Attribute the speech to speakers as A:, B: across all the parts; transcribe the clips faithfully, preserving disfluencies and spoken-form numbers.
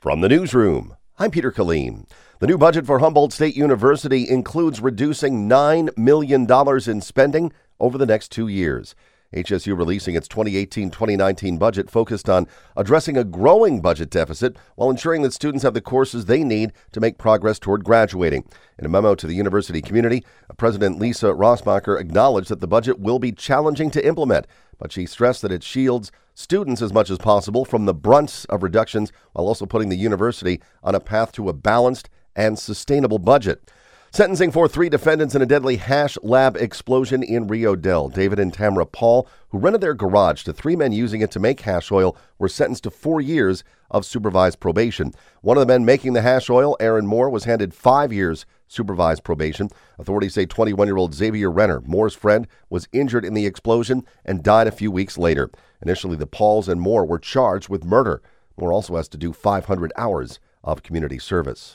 A: From the newsroom, I'm Peter Killeen. The new budget for Humboldt State University includes reducing nine million dollars in spending over the next two years. H S U releasing its twenty eighteen twenty nineteen budget focused on addressing a growing budget deficit while ensuring that students have the courses they need to make progress toward graduating. In a memo to the university community, President Lisa Rossbacher acknowledged that the budget will be challenging to implement, but she stressed that it shields students as much as possible from the brunt of reductions while also putting the university on a path to a balanced and sustainable budget. Sentencing for three defendants in a deadly hash lab explosion in Rio Dell. David and Tamara Paul, who rented their garage to three men using it to make hash oil, were sentenced to four years of supervised probation. One of the men making the hash oil, Aaron Moore, was handed five years supervised probation. Authorities say twenty-one-year-old Xavier Renner, Moore's friend, was injured in the explosion and died a few weeks later. Initially, the Pauls and Moore were charged with murder. Moore also has to do five hundred hours of community service.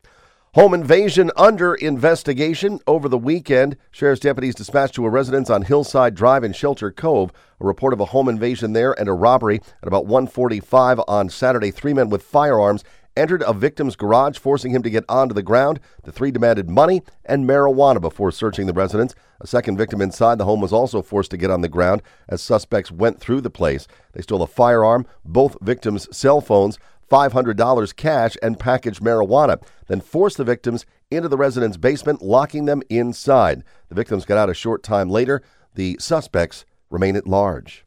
A: Home invasion under investigation over the weekend. Sheriff's deputies dispatched to a residence on Hillside Drive in Shelter Cove. A report of a home invasion there and a robbery at about one forty-five on Saturday. Three men with firearms entered a victim's garage, forcing him to get onto the ground. The three demanded money and marijuana before searching the residence. A second victim inside the home was also forced to get on the ground as suspects went through the place. They stole a firearm, both victims' cell phones, five hundred dollars cash, and packaged marijuana, then forced the victims into the resident's basement, locking them inside. The victims got out a short time later. The suspects remain at large.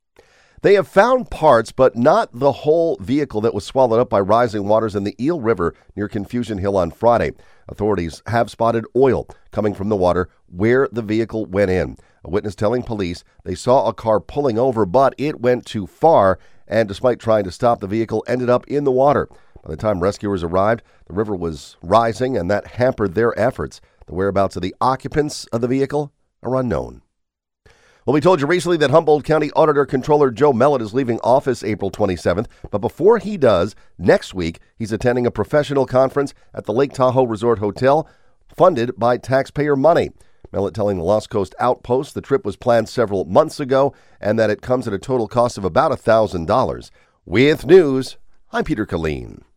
A: They have found parts, but not the whole vehicle that was swallowed up by rising waters in the Eel River near Confusion Hill on Friday. Authorities have spotted oil coming from the water where the vehicle went in. A witness telling police they saw a car pulling over, but it went too far, and despite trying to stop the vehicle, ended up in the water. By the time rescuers arrived, the river was rising, and that hampered their efforts. The whereabouts of the occupants of the vehicle are unknown. Well, we told you recently that Humboldt County Auditor Controller Joe Mellett is leaving office April twenty-seventh, but before he does, next week, he's attending a professional conference at the Lake Tahoe Resort Hotel, funded by taxpayer money. Mellett telling the Lost Coast Outpost the trip was planned several months ago and that it comes at a total cost of about one thousand dollars. With news, I'm Peter Killeen.